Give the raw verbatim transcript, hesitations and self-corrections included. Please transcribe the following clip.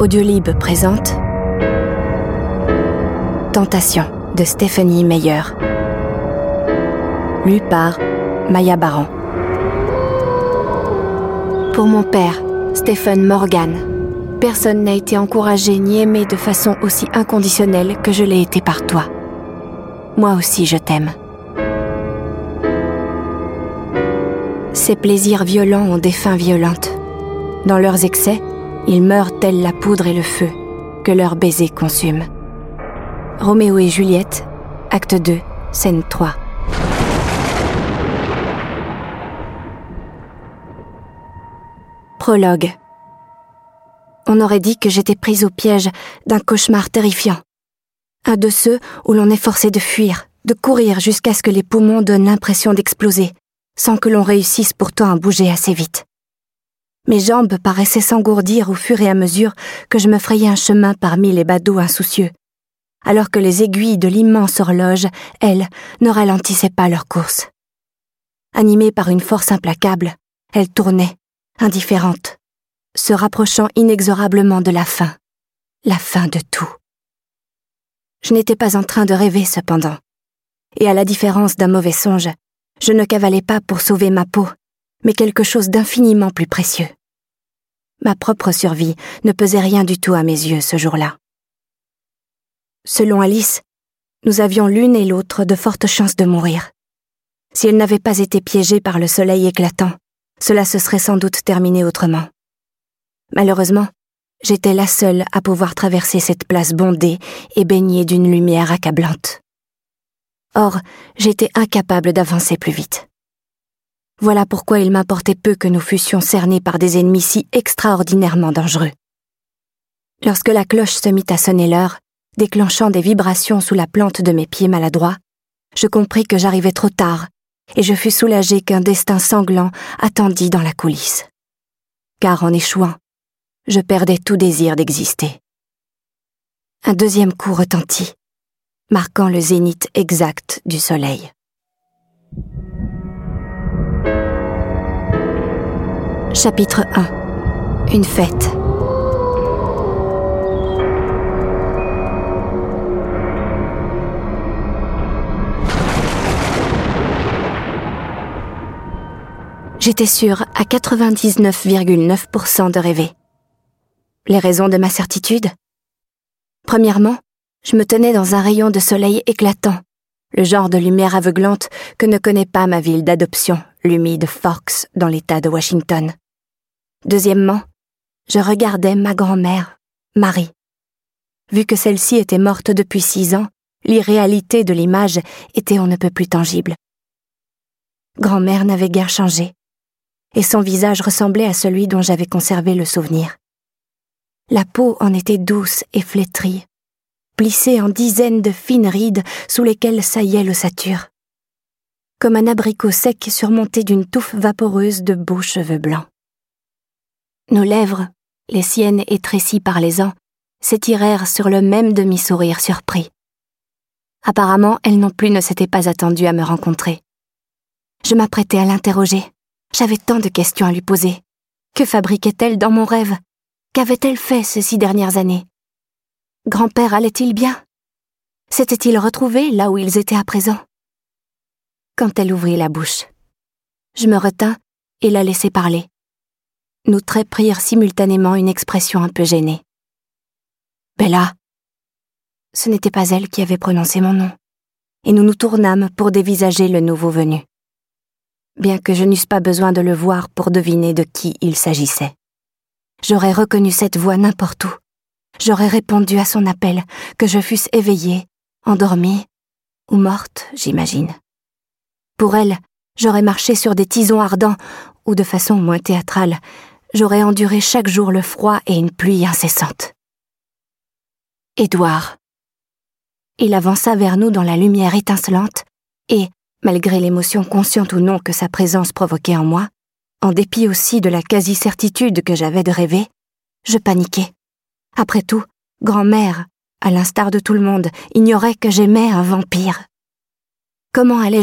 Audiolib présente Tentation de Stéphanie Meyer. Lu par Maya Baran. Pour mon père, Stephen Morgan, personne n'a été encouragé ni aimé de façon aussi inconditionnelle que je l'ai été par toi. Moi aussi je t'aime. Ces plaisirs violents ont des fins violentes. Dans leurs excès, ils meurent tels la poudre et le feu, que leurs baisers consument. Roméo et Juliette, acte deux, scène trois. Prologue. On aurait dit que j'étais prise au piège d'un cauchemar terrifiant. Un de ceux où l'on est forcé de fuir, de courir jusqu'à ce que les poumons donnent l'impression d'exploser, sans que l'on réussisse pourtant à bouger assez vite. Mes jambes paraissaient s'engourdir au fur et à mesure que je me frayais un chemin parmi les badauds insoucieux, alors que les aiguilles de l'immense horloge, elles, ne ralentissaient pas leur course. Animées par une force implacable, elles tournaient, indifférentes, se rapprochant inexorablement de la fin, la fin de tout. Je n'étais pas en train de rêver cependant, et à la différence d'un mauvais songe, je ne cavalais pas pour sauver ma peau, mais quelque chose d'infiniment plus précieux. Ma propre survie ne pesait rien du tout à mes yeux ce jour-là. Selon Alice, nous avions l'une et l'autre de fortes chances de mourir. Si elle n'avait pas été piégée par le soleil éclatant, cela se serait sans doute terminé autrement. Malheureusement, j'étais la seule à pouvoir traverser cette place bondée et baignée d'une lumière accablante. Or, j'étais incapable d'avancer plus vite. Voilà pourquoi il m'importait peu que nous fussions cernés par des ennemis si extraordinairement dangereux. Lorsque la cloche se mit à sonner l'heure, déclenchant des vibrations sous la plante de mes pieds maladroits, je compris que j'arrivais trop tard, et je fus soulagée qu'un destin sanglant attendit dans la coulisse. Car en échouant, je perdais tout désir d'exister. Un deuxième coup retentit, marquant le zénith exact du soleil. Chapitre un. Une fête. J'étais sûre à quatre-vingt-dix-neuf virgule neuf pour cent de rêver. Les raisons de ma certitude ? Premièrement, je me tenais dans un rayon de soleil éclatant, le genre de lumière aveuglante que ne connaît pas ma ville d'adoption, l'humide Forks, dans l'État de Washington. Deuxièmement, je regardais ma grand-mère, Marie. Vu que celle-ci était morte depuis six ans, l'irréalité de l'image était on ne peut plus tangible. Grand-mère n'avait guère changé, et son visage ressemblait à celui dont j'avais conservé le souvenir. La peau en était douce et flétrie, plissée en dizaines de fines rides sous lesquelles saillait l'ossature, comme un abricot sec surmonté d'une touffe vaporeuse de beaux cheveux blancs. Nos lèvres, les siennes étrécies par les ans, s'étirèrent sur le même demi-sourire surpris. Apparemment, elle non plus ne s'était pas attendue à me rencontrer. Je m'apprêtais à l'interroger. J'avais tant de questions à lui poser. Que fabriquait-elle dans mon rêve ? Qu'avait-elle fait ces six dernières années ? Grand-père allait-il bien ? S'était-il retrouvé là où ils étaient à présent ? Quand elle ouvrit la bouche, je me retins et la laissai parler. Nous traits prirent simultanément une expression un peu gênée. « Bella !» Ce n'était pas elle qui avait prononcé mon nom, et nous nous tournâmes pour dévisager le nouveau venu. Bien que je n'eusse pas besoin de le voir pour deviner de qui il s'agissait. J'aurais reconnu cette voix n'importe où. J'aurais répondu à son appel, que je fusse éveillée, endormie, ou morte, j'imagine. Pour elle, j'aurais marché sur des tisons ardents, ou de façon moins théâtrale, j'aurais enduré chaque jour le froid et une pluie incessante. Édouard. Il avança vers nous dans la lumière étincelante, et, malgré l'émotion consciente ou non que sa présence provoquait en moi, en dépit aussi de la quasi-certitude que j'avais de rêver, je paniquais. Après tout, grand-mère, à l'instar de tout le monde, ignorait que j'aimais un vampire. Comment allais-je